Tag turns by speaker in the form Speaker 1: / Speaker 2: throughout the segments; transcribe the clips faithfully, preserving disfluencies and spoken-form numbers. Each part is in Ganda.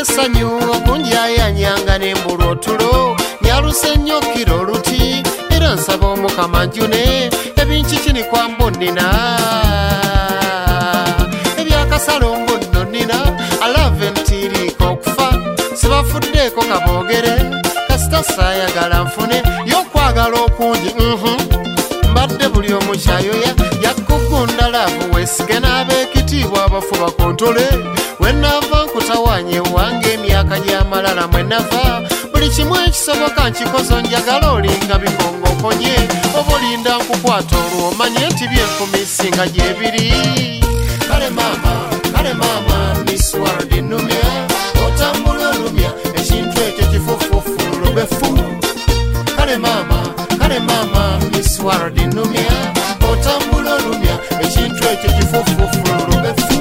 Speaker 1: essanyu okunjayanyanga n'embulwa otulo nyaluse nnyo kiro oluti era nsaba omukama njune ebinkikini kwambo nnina ebyakasalo mbu nno nnina alave ntiriiko okufa sibafuddeeko kaboogere kasita saayagala nfune y'okwagala okungi mbadde buli omukyayoya yakugunda laavu weesige n'abeekitiibwa abafu bakontole wenava nkutawanye wange emyaka gy'amalala mwenava buli kimu ekisoboka nkikozo njagala olinga bikongokonye oba olinda nkukwata olwomanye nti byenkumi singa gyebiri kale maama kale maama Miss World nnumya otambula olumya ekintu ekyo kifufufulu befu kale maama kale maama Miss World nnumya otambula olumya ekintu ekyo kifufufulu befu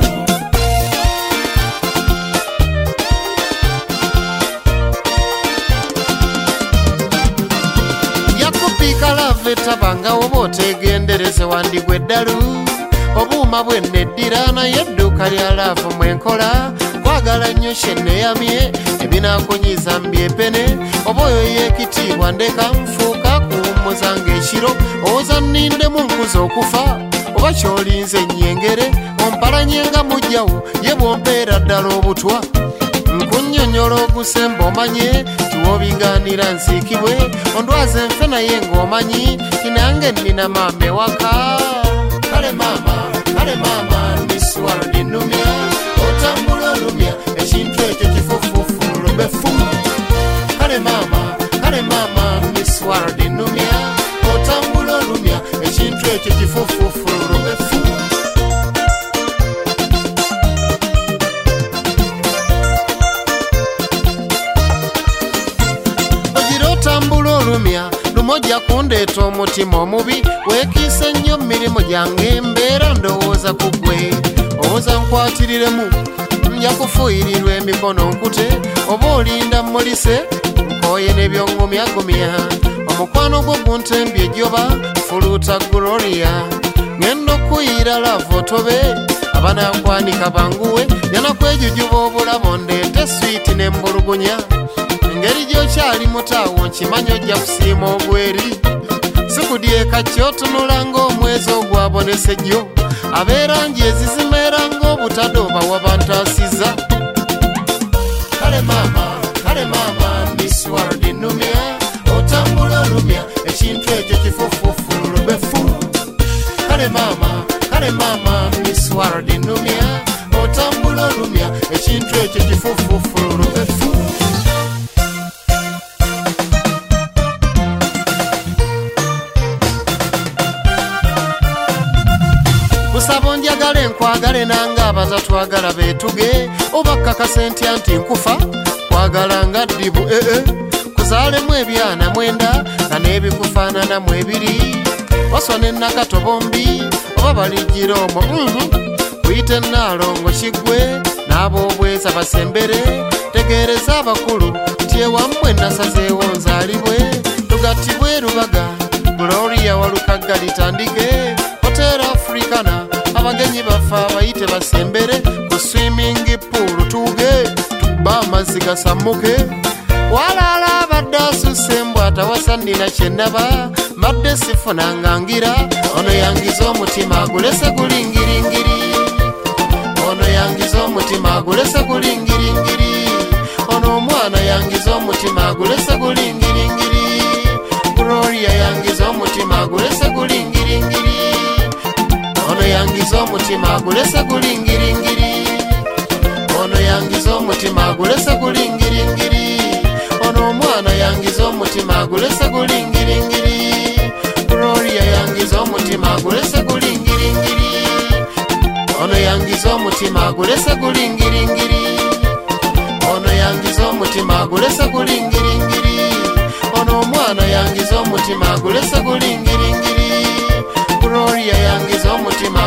Speaker 1: tabanga oba otegendereze wandigwe eddalu obuuma bwenneddira naye edduuka lya laavu mwenkola kwagala nnyo kyenneyamye ebinakunyiza mbyepene oba oyo yeekitiibwa ndeka nfuuka kuwummuza ng'ekiro owoza nnindemu nkuza okufa oba kyolinze ennyengere ompalanye nga mujjawo ye bwompeera ddala obutwa nkunnyonnyola ogusemba omanye tiwoobigaanira nsiikibwe ondwaze nfe naye ng'omanyi tinange nnina maama ewaka kale maama kale maama Miss World nnumya otambula olumya ekintu ekyo kifufufulu befu kale maama kale maama Miss World nnumya otambula olumya ekintu ekyo kifufufulu befu otambula olumya lumojja kundeeta omutima omubi weekiise nnyo mirimu gyange mbeera ndowooza ku ggwe owooza nkwatiriramu nja kufuyirirwa emikono nkute oba olinda mmulise nkooye n'ebyongumyagumya omukwano gwo guntembye ejjoba fuluuta gloria ngenda okuyira laavu otobe abanakwanika banguwe yanakwejujuba obulabo ndeete switi n'embulugunya engeri gy'okyali mutaawo nkimanyi ojja kusiima ogweri sikudyeka kyotunula ng'omwezi ogwabonese jjo abeerangi ezizimeera ng'obutade oba wabantaasiza kale maama kale maama Miss World nnumya otambula olumya ekintu ekyo kifufufulu befu kale maama kale maama Miss World nnumya otambula olumya ekintu ekyo kifufufulu befu kusaba njagale nkwagale nanga abatatwagala beetuge oba kakase ntya nti nkufa kwagala nga ddibu ee kuzaalemu ebyana mwenda nga n'ebikufaananamu ebiri waswa n'ennakato bombi oba balijjira omwo kuyita ennaalongo kiggwe n'ab'obweza basembere tegeereza abakulu nti ewammwe nasazeewo nzaalibwe tugattibwe rubaga gloria walukagga litandike hotera africana abagenyi baffe abayite basembere ku swimming pool tuuge tuba amazzi gasammuke walaala abadde asusse embwa atawasa nnina kyennaba mbadde sifunanga ngira ono yangiza omutima agulese gulingiringiri ono yangiza omutima agulese gulingiringiri ono omwana yangiza omutima agulese gulingiringiri gloria yangiza omutima agulese gulingiringiri ono yangiza omutima agulese gulingiringiri ono yangiza omutima agulese gulingiringiri ono omwana yangiza omutima agulese gulingiringiri gloria yangiza omutima agulese gulingiringiri ono yangiza omutima agulese gulingiringiri ono yangiza omutima agulese gulingiringiri ono omwana yangiza omutima agulese gulingiringiri gloria yangiza omutima